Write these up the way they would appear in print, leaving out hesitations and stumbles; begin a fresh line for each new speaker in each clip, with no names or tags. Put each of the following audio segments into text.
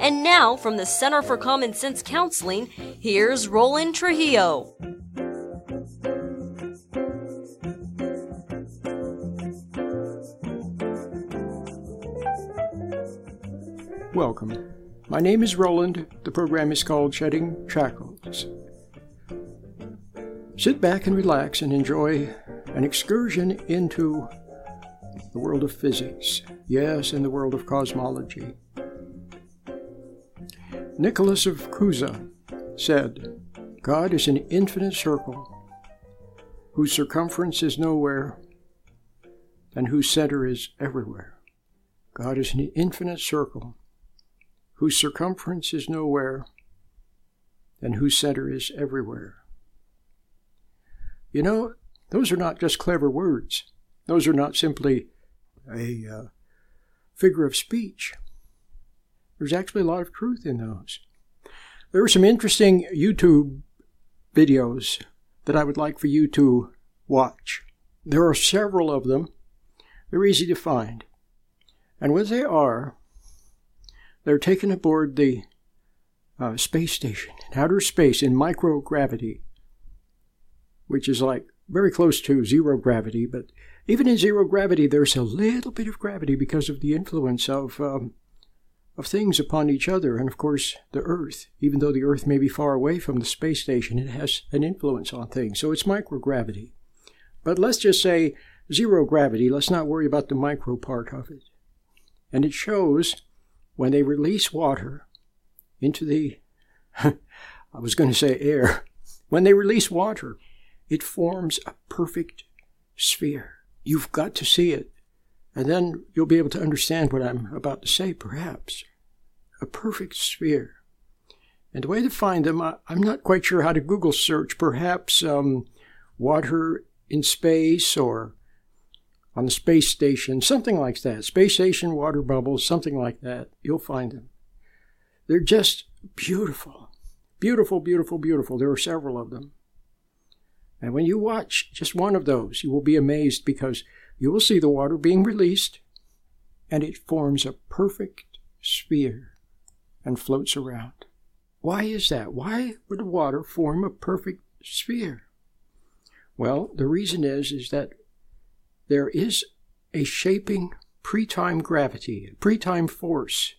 And now, from the Center for Common Sense Counseling, here's Roland Trujillo.
Welcome. My name is Roland. The program is called Shedding Shackles. Sit back and relax and enjoy an excursion into the world of physics. Yes, in the world of cosmology. Nicholas of Cusa said, God is an infinite circle whose circumference is nowhere and whose center is everywhere. God is an infinite circle whose circumference is nowhere and whose center is everywhere. You know, those are not just clever words. Those are not simply a figure of speech. There's actually a lot of truth in those. There are some interesting YouTube videos that I would like for you to watch. There are several of them. They're easy to find. And what they are, they're taken aboard the space station in outer space in microgravity, which is like very close to zero gravity. But even in zero gravity, there's a little bit of gravity because of the influence of things upon each other. And of course, the Earth, even though the Earth may be far away from the space station, it has an influence on things. So it's microgravity. But let's just say zero gravity. Let's not worry about the micro part of it. And it shows when they release water into the, I was going to say air. When they release water, it forms a perfect sphere. You've got to see it. And then you'll be able to understand what I'm about to say, perhaps. A perfect sphere. And the way to find them, I'm not quite sure how to Google search. Perhaps water in space or on the space station, something like that. Space station, water bubbles, something like that. You'll find them. They're just beautiful. Beautiful, beautiful, beautiful. There are several of them. And when you watch just one of those, you will be amazed because you will see the water being released, and it forms a perfect sphere and floats around. Why is that? Why would water form a perfect sphere? Well, the reason is that there is a shaping pre-time gravity, a pre-time force.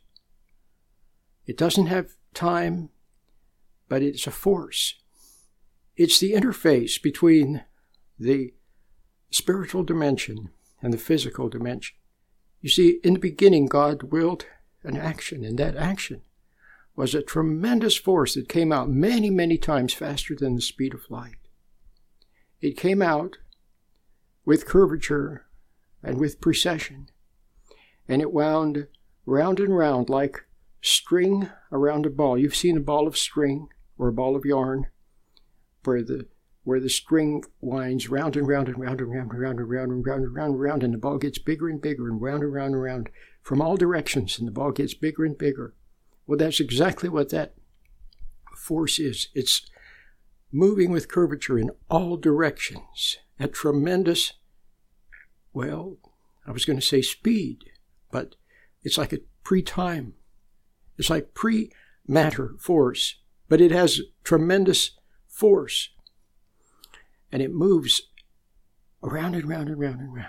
It doesn't have time, but it's a force. It's the interface between the spiritual dimension and the physical dimension. You see, in the beginning, God willed an action, and that action was a tremendous force that came out many, many times faster than the speed of light. It came out with curvature and with precession, and it wound round and round like string around a ball. You've seen a ball of string or a ball of yarn where the string winds round and round and round and round and round and round and round and round and round, and the ball gets bigger and bigger and round and round and round from all directions, and the ball gets bigger and bigger. Well, that's exactly what that force is. It's moving with curvature in all directions at tremendous, well, I was going to say speed, but it's like a pre-time. It's like pre-matter force, but it has tremendous force. And it moves around and round and round and round.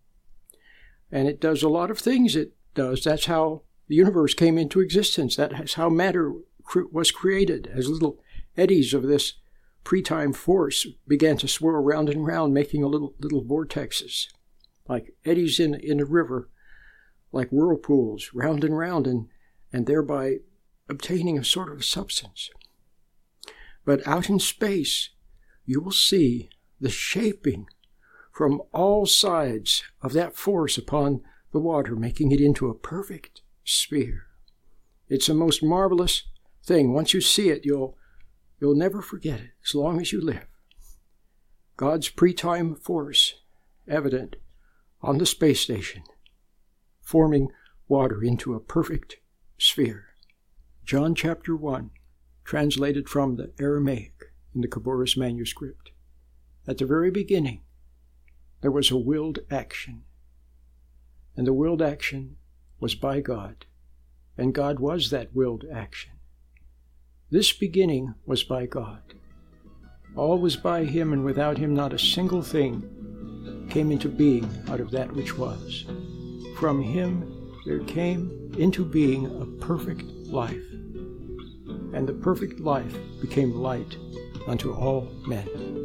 And it does a lot of things it does. That's how the universe came into existence. That's how matter was created, as little eddies of this pre-time force began to swirl round and round, making little vortexes, like eddies in a river, like whirlpools, round and round, and thereby obtaining a sort of substance. But out in space, you will see the shaping from all sides of that force upon the water, making it into a perfect sphere. It's a most marvelous thing. Once you see it, you'll never forget it as long as you live. God's pre-time force evident on the space station, forming water into a perfect sphere. John chapter 1, translated from the Aramaic in the Khabouris manuscript. At the very beginning, there was a willed action, and the willed action was by God, and God was that willed action. This beginning was by God. All was by him, and without him not a single thing came into being out of that which was. From him there came into being a perfect life, and the perfect life became light unto all men.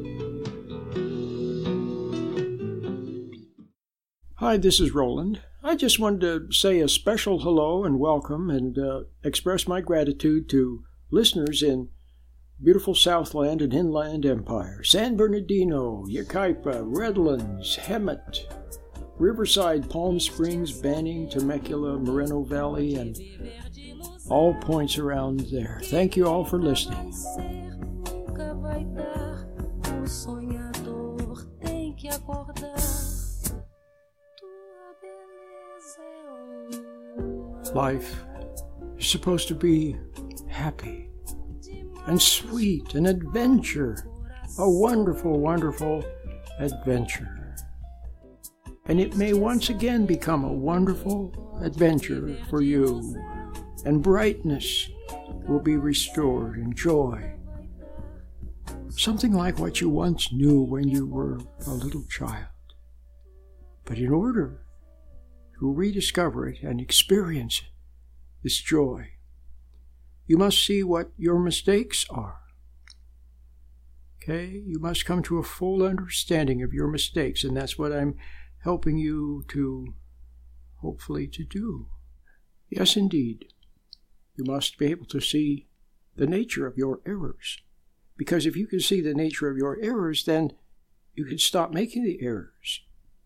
Hi, this is Roland. I just wanted to say a special hello and welcome and express my gratitude to listeners in beautiful Southland and Inland Empire, San Bernardino, Yucaipa, Redlands, Hemet, Riverside, Palm Springs, Banning, Temecula, Moreno Valley, and all points around there. Thank you all for listening. Life is supposed to be happy and sweet, an adventure, a wonderful, wonderful adventure. And it may once again become a wonderful adventure for you, and brightness will be restored and joy. Something like what you once knew when you were a little child. But in order to rediscover it and experience it, this joy, you must see what your mistakes are. Okay? You must come to a full understanding of your mistakes, and that's what I'm helping you to, hopefully, to do. Yes, indeed. You must be able to see the nature of your errors. Because if you can see the nature of your errors, then you can stop making the errors.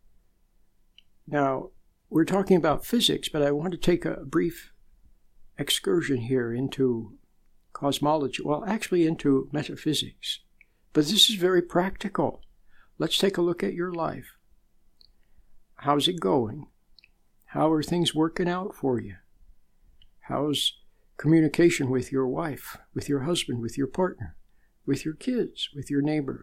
Now, we're talking about physics, but I want to take a brief excursion here into cosmology, well, actually into metaphysics. But this is very practical. Let's take a look at your life. How's it going? How are things working out for you? How's communication with your wife, with your husband, with your partner, with your kids, with your neighbor?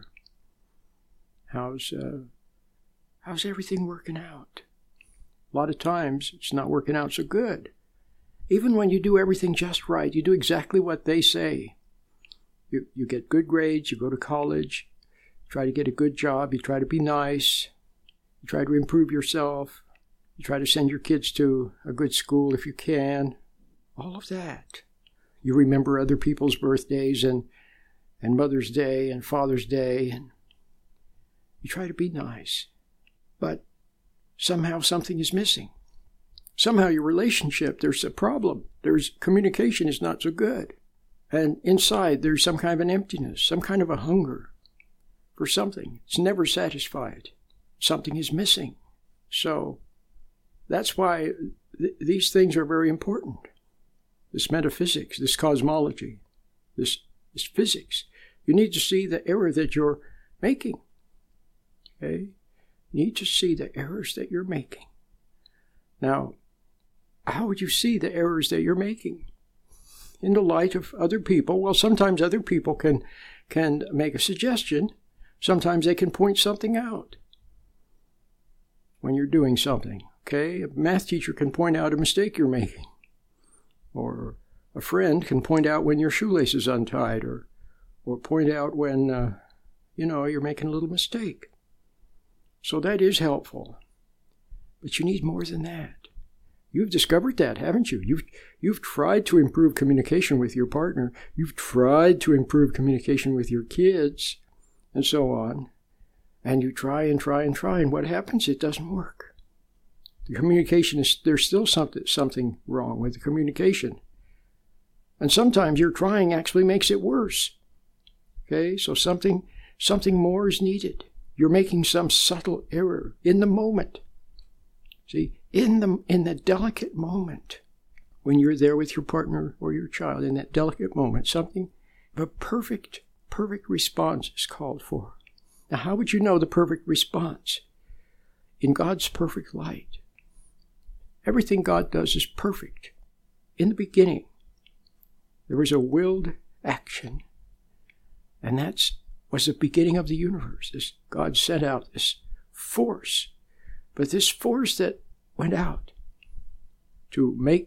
How's everything working out? A lot of times it's not working out so good. Even when you do everything just right, you do exactly what they say. You get good grades, you go to college, you try to get a good job, you try to be nice, you try to improve yourself, you try to send your kids to a good school if you can. All of that. You remember other people's birthdays and Mother's Day and Father's Day, and you try to be nice. But somehow something is missing. Somehow your relationship, there's a problem. Communication is not so good. And inside there's some kind of an emptiness, some kind of a hunger for something. It's never satisfied. Something is missing. So that's why these things are very important. This metaphysics, this cosmology, this physics. You need to see the error that you're making. Okay? You need to see the errors that you're making. Now, how would you see the errors that you're making? In the light of other people, well, sometimes other people can make a suggestion. Sometimes they can point something out when you're doing something. Okay? A math teacher can point out a mistake you're making. Or a friend can point out when your shoelace is untied, or point out when, you're making a little mistake. So that is helpful. But you need more than that. You've discovered that, haven't you? You've tried to improve communication with your partner. You've tried to improve communication with your kids, and so on. And you try and try and try, and what happens? It doesn't work. The communication there's still something wrong with the communication. And sometimes your trying actually makes it worse. Okay, so something more is needed. You're making some subtle error in the moment. See, in the delicate moment, when you're there with your partner or your child, in that delicate moment, a perfect response is called for. Now, how would you know the perfect response? In God's perfect light. Everything God does is perfect. In the beginning, there was a willed action, and that was the beginning of the universe. God sent out this force, but this force that went out to make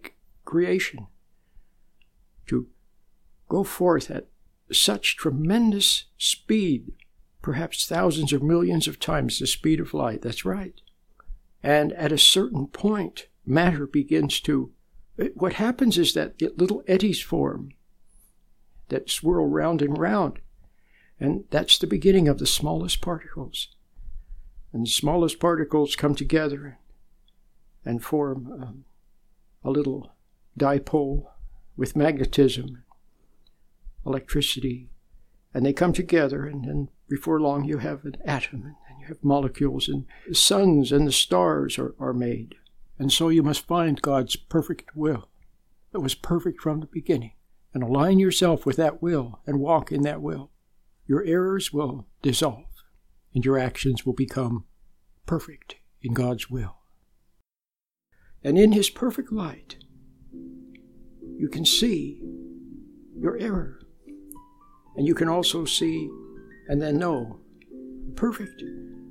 creation to go forth at such tremendous speed, perhaps thousands or millions of times the speed of light. That's right. And at a certain point, matter begins to... What happens is that little eddies form that swirl round and round. And that's the beginning of the smallest particles. And the smallest particles come together and form a little dipole with magnetism, electricity, and they come together, and then before long you have an atom, and you have molecules, and the suns and the stars are made. And so you must find God's perfect will that was perfect from the beginning, and align yourself with that will and walk in that will. Your errors will dissolve, and your actions will become perfect in God's will. And in His perfect light, you can see your error. And you can also see and then know the perfect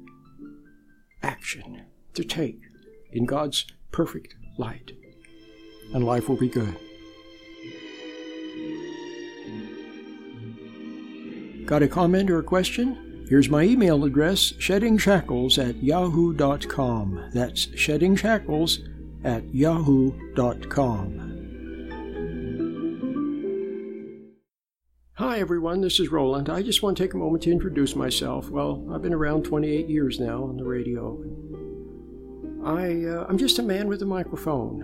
action to take in God's perfect light. And life will be good. Got a comment or a question? Here's my email address, sheddingshackles@yahoo.com. That's sheddingshackles@yahoo.com. Hi everyone, this is Roland. I just want to take a moment to introduce myself. Well, I've been around 28 years now on the radio. I'm just a man with a microphone.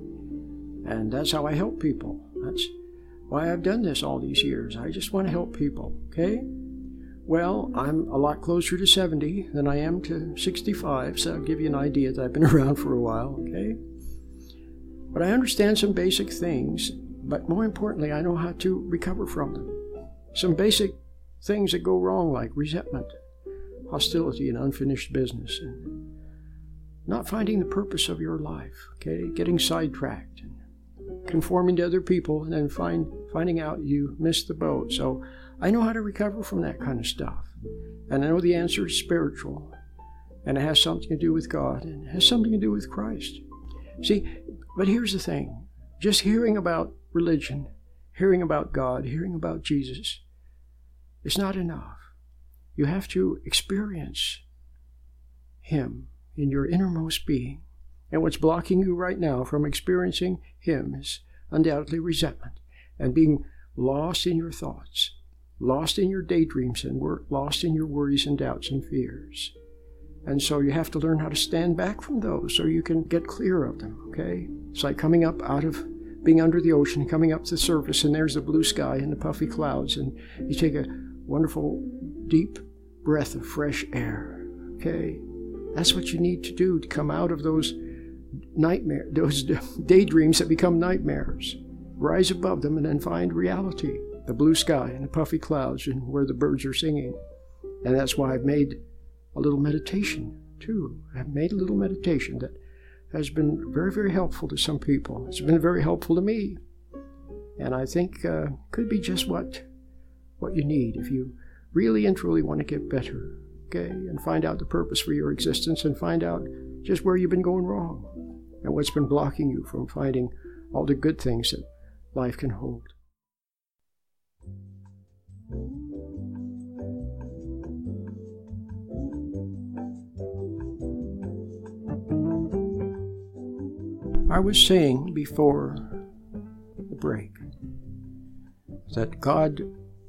And that's how I help people. That's why I've done this all these years. I just want to help people, okay? Well, I'm a lot closer to 70 than I am to 65, so I'll give you an idea that I've been around for a while, okay? But I understand some basic things, but more importantly, I know how to recover from them. Some basic things that go wrong, like resentment, hostility, and unfinished business, and not finding the purpose of your life, okay? Getting sidetracked, and conforming to other people, and then finding out you missed the boat. So I know how to recover from that kind of stuff. And I know the answer is spiritual, and it has something to do with God, and it has something to do with Christ. See, but here's the thing. Just hearing about religion, hearing about God, hearing about Jesus, is not enough. You have to experience Him in your innermost being. And what's blocking you right now from experiencing Him is undoubtedly resentment and being lost in your thoughts, lost in your daydreams, and lost in your worries and doubts and fears. And so you have to learn how to stand back from those so you can get clear of them, okay? It's like coming up out of being under the ocean, coming up to the surface, and there's the blue sky and the puffy clouds, and you take a wonderful, deep breath of fresh air, okay? That's what you need to do to come out of those those daydreams that become nightmares. Rise above them and then find reality, the blue sky and the puffy clouds and where the birds are singing. And that's why I've made a little meditation, too. I've made a little meditation that has been very, very helpful to some people. It's been very helpful to me. And I think could be just what you need if you really and truly want to get better, okay? And find out the purpose for your existence and find out just where you've been going wrong and what's been blocking you from finding all the good things that life can hold. I was saying before the break that God,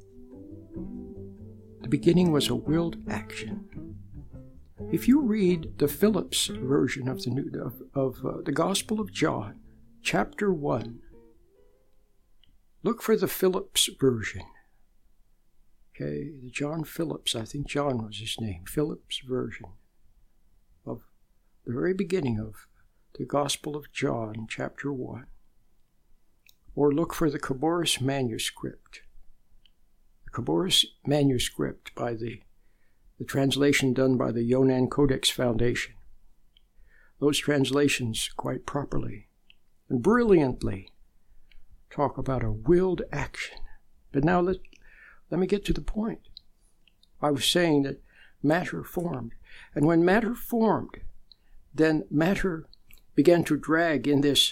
the beginning was a willed action. If you read the Phillips version of the Gospel of John, chapter 1, look for the Phillips version. Okay, the John Phillips, I think John was his name, Phillips version of the very beginning of the Gospel of John, chapter 1. Or look for the Khaboris manuscript. The Khaboris manuscript by the translation done by the Yonan Codex Foundation. Those translations quite properly and brilliantly talk about a willed action. But now let me get to the point. I was saying that matter formed. And when matter formed, then matter began to drag in this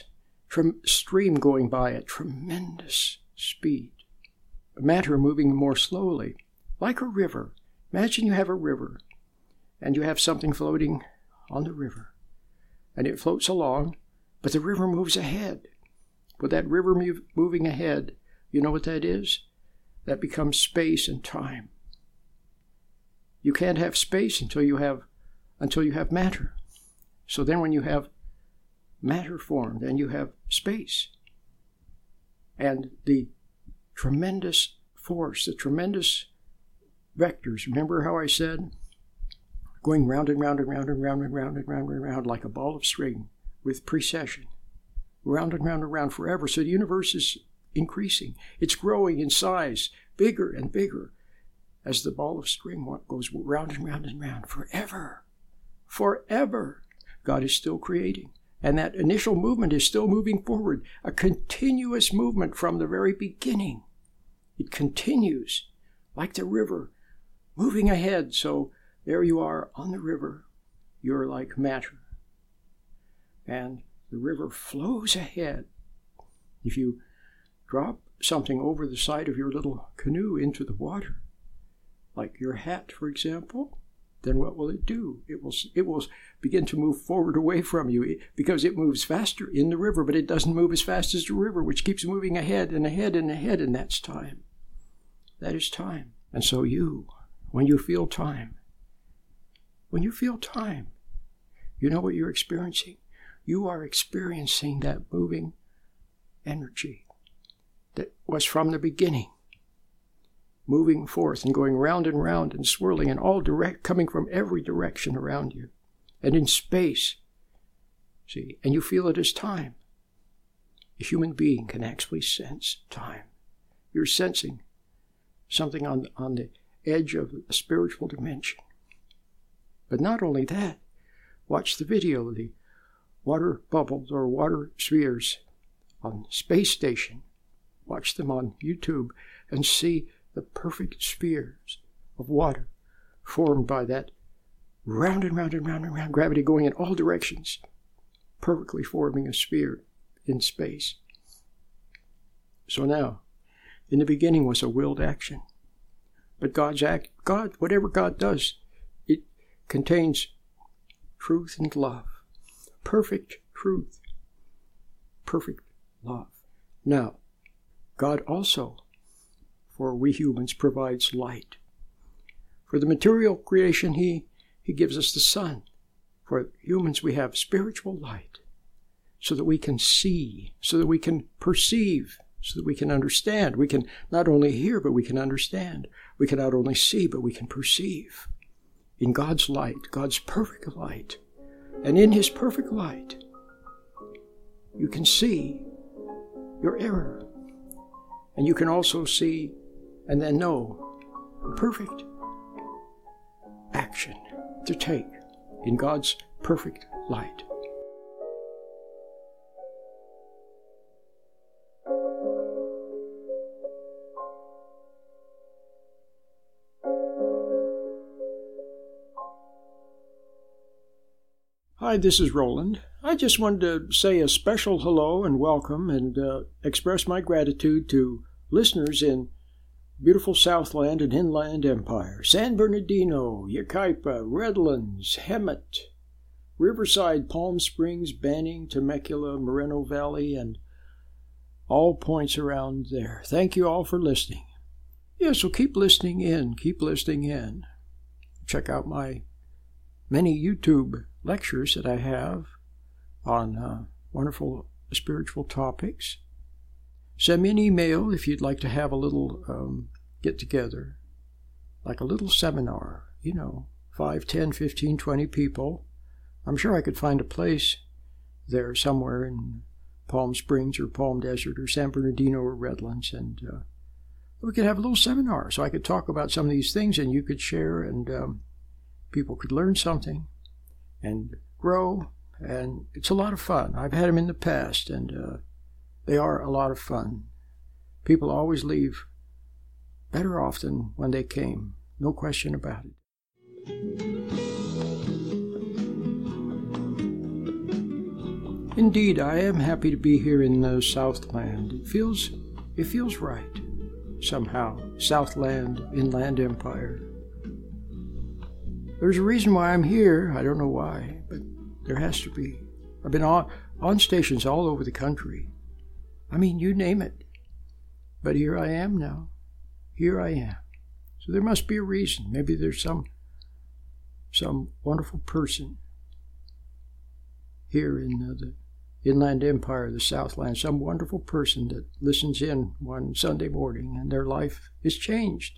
stream going by at tremendous speed. Matter moving more slowly, like a river. Imagine you have a river, and you have something floating on the river, and it floats along, but the river moves ahead. With that river moving ahead, you know what that is? That becomes space and time. You can't have space until you have matter. So then when you have matter formed, then you have space. And the tremendous force, the tremendous vectors, remember how I said? Going round and round and round and round and round and round and round like a ball of string with precession. Round and round and round forever. So the universe is increasing. It's growing in size, bigger and bigger, as the ball of string goes round and round and round forever. Forever. God is still creating. And that initial movement is still moving forward, a continuous movement from the very beginning. It continues like the river, moving ahead. So there you are on the river. You're like matter. And the river flows ahead. If you drop something over the side of your little canoe into the water, like your hat, for example, then what will it do? It will begin to move forward away from you because it moves faster in the river, but it doesn't move as fast as the river, which keeps moving ahead and ahead and ahead, and that's time. That is time. And so when you feel time, you know what you're experiencing? You are experiencing that moving energy that was from the beginning, moving forth and going round and swirling in all coming from every direction around you and in space. See, and you feel it as time. A human being can actually sense time. You're sensing something on the edge of a spiritual dimension. But not only that, watch the video of the water bubbles or water spheres on space station. Watch them on YouTube and see the perfect spheres of water formed by that round and round and round and round gravity going in all directions, perfectly forming a sphere in space. So now, in the beginning was a willed action. But God, whatever God does, it contains truth and love. Perfect truth. Perfect love. Now, God also, for we humans, provides light. For the material creation, He gives us the sun. For humans, we have spiritual light so that we can see, so that we can perceive, so that we can understand. We can not only hear, but we can understand. We can not only see, but we can perceive. In God's light, God's perfect light, and in His perfect light, you can see your error. And you can also see and then know the perfect action to take in God's perfect light. Hi, this is Roland. I just wanted to say a special hello and welcome and express my gratitude to listeners in beautiful Southland and Inland Empire, San Bernardino, Yucaipa, Redlands, Hemet, Riverside, Palm Springs, Banning, Temecula, Moreno Valley, and all points around there. Thank you all for listening. Yeah, so keep listening in. Check out my many YouTube lectures that I have on wonderful spiritual topics. Send me an email if you'd like to have a little get-together, like a little seminar, 5, 10, 15, 20 people. I'm sure I could find a place there somewhere in Palm Springs or Palm Desert or San Bernardino or Redlands, and we could have a little seminar so I could talk about some of these things and you could share and people could learn something and grow, and it's a lot of fun. I've had them in the past, and they are a lot of fun. People always leave better off than when they came, no question about it. Indeed, I am happy to be here in the Southland. It feels right, somehow. Southland, Inland Empire. There's a reason why I'm here. I don't know why, but there has to be. I've been on stations all over the country. I mean, you name it. But here I am now. Here I am. So there must be a reason. Maybe there's some wonderful person here in the Inland Empire, the Southland, some wonderful person that listens in one Sunday morning and their life is changed.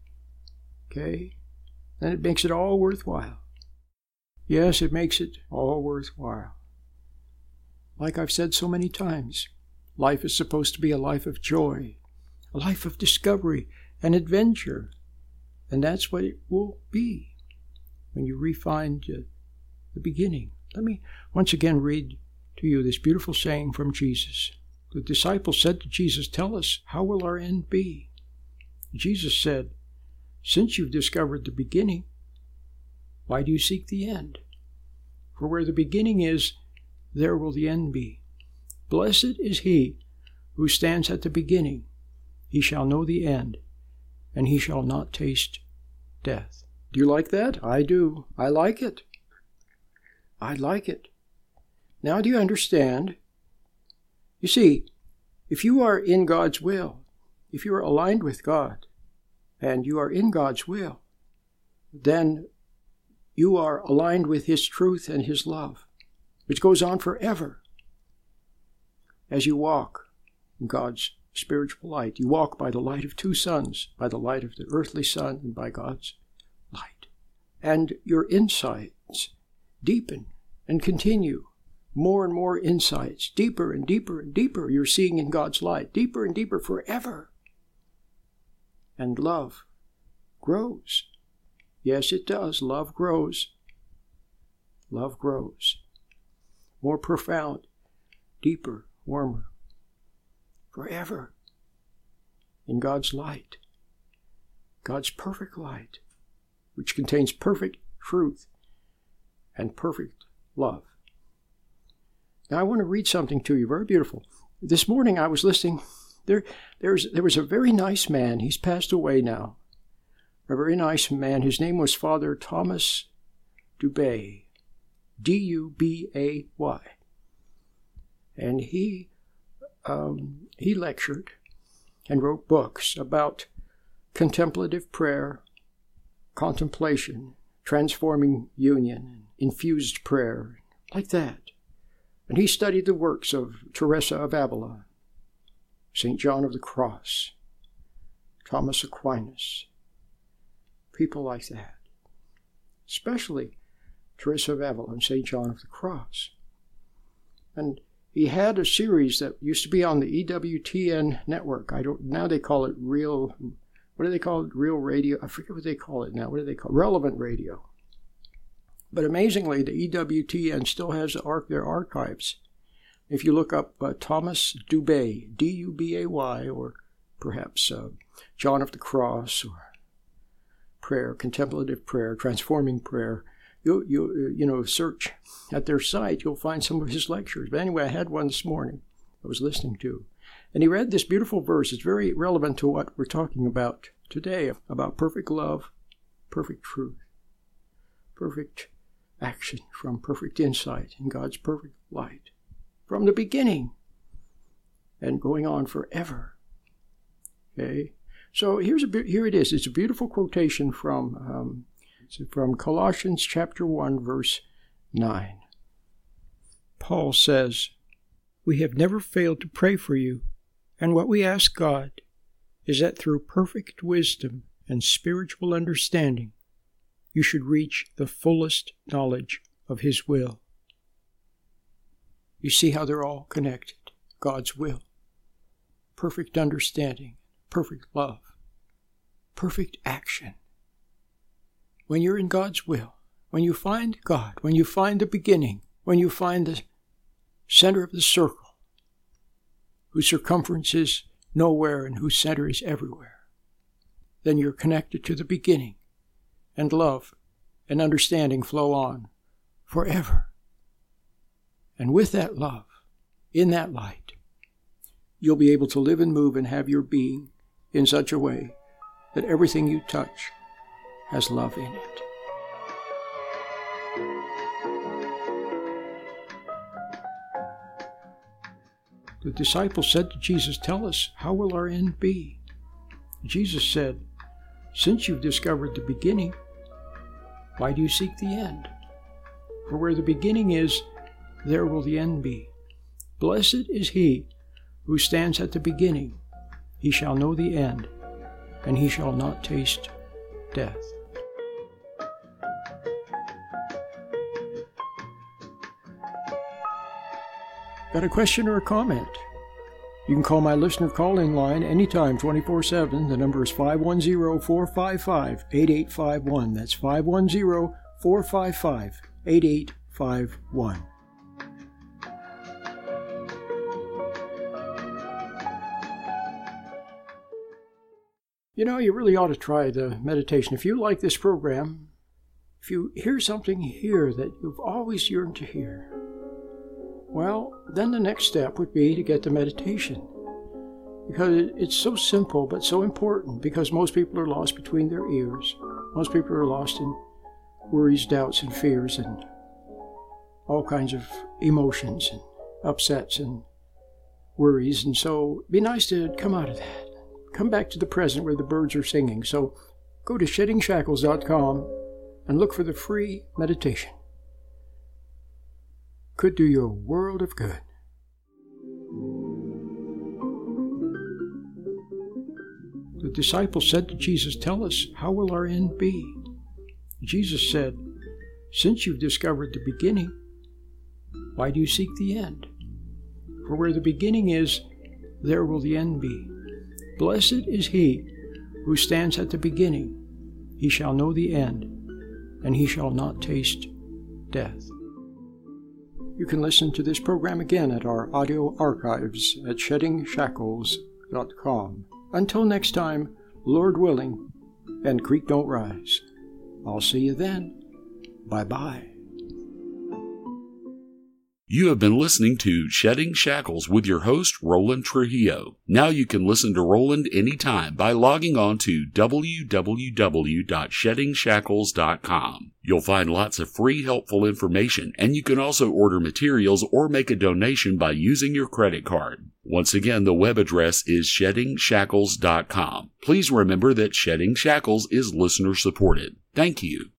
Okay? And it makes it all worthwhile. Yes, it makes it all worthwhile. Like I've said so many times, life is supposed to be a life of joy, a life of discovery and adventure. And that's what it will be when you refind the beginning. Let me once again read to you this beautiful saying from Jesus. The disciples said to Jesus, "Tell us, how will our end be?" Jesus said, "Since you've discovered the beginning, why do you seek the end? For where the beginning is, there will the end be. Blessed is he who stands at the beginning. He shall know the end, and he shall not taste death." Do you like that? I do. I like it. I like it. Now do you understand? You see, if you are in God's will, if you are aligned with God, and you are in God's will, then you are aligned with His truth and His love, which goes on forever. As you walk in God's spiritual light, you walk by the light of two suns, by the light of the earthly sun and by God's light. And your insights deepen and continue. More and more insights, deeper and deeper and deeper you're seeing in God's light, deeper and deeper forever. And love grows. Yes, it does. Love grows. Love grows. More profound, deeper, warmer. Forever. In God's light. God's perfect light, which contains perfect truth and perfect love. Now I want to read something to you, very beautiful. This morning I was listening. There was a very nice man. He's passed away now. A very nice man. His name was Father Thomas Dubay. D-U-B-A-Y. And he lectured and wrote books about contemplative prayer, contemplation, transforming union, infused prayer, like that. And he studied the works of Teresa of Avila, St. John of the Cross, Thomas Aquinas, people like that, especially Teresa of Avila and St. John of the Cross. And he had a series that used to be on the EWTN network. Now they call it Real Radio? I forget what they call it now. What do they call it? Relevant Radio. But amazingly, the EWTN still has their archives. If you look up Thomas Dubay, D-U-B-A-Y, or perhaps John of the Cross, or prayer, contemplative prayer, transforming prayer, you search at their site, you'll find some of his lectures. But anyway, I had one this morning I was listening to. And he read this beautiful verse. It's very relevant to what we're talking about today, about perfect love, perfect truth, perfect action from perfect insight in God's perfect light from the beginning and going on forever. Okay, so here it is. It's a beautiful quotation from Colossians chapter 1, verse 9. Paul says, "We have never failed to pray for you, and what we ask God is that through perfect wisdom and spiritual understanding, you should reach the fullest knowledge of His will." You see how they're all connected. God's will, perfect understanding, perfect love, perfect action. When you're in God's will, when you find God, when you find the beginning, when you find the center of the circle, whose circumference is nowhere and whose center is everywhere, then you're connected to the beginning, and love and understanding flow on forever. And with that love in that light, you'll be able to live and move and have your being in such a way that everything you touch has love in it. The disciples said to Jesus, "Tell us, how will our end be?" Jesus said, "Since you've discovered the beginning, why do you seek the end? For where the beginning is, there will the end be. Blessed is he who stands at the beginning. He shall know the end, and he shall not taste death." Got a question or a comment? You can call my listener call-in line anytime, 24/7. The number is 510-455-8851. That's 510-455-8851. You know, you really ought to try the meditation. If you like this program, if you hear something here that you've always yearned to hear, well, then the next step would be to get the meditation. Because it's so simple but so important, because most people are lost between their ears. Most people are lost in worries, doubts, and fears, and all kinds of emotions and upsets and worries. And so it'd be nice to come out of that. Come back to the present where the birds are singing. So go to SheddingShackles.com and look for the free meditation. Could do you a world of good. The disciples said to Jesus, "Tell us, how will our end be?" Jesus said, "Since you've discovered the beginning, why do you seek the end? For where the beginning is, there will the end be. Blessed is he who stands at the beginning. He shall know the end, and he shall not taste death." You can listen to this program again at our audio archives at SheddingShackles.com. Until next time, Lord willing, and creek don't rise. I'll see you then. Bye-bye.
You have been listening to Shedding Shackles with your host, Roland Trujillo. Now you can listen to Roland anytime by logging on to www.SheddingShackles.com. You'll find lots of free, helpful information, and you can also order materials or make a donation by using your credit card. Once again, the web address is SheddingShackles.com. Please remember that Shedding Shackles is listener-supported. Thank you.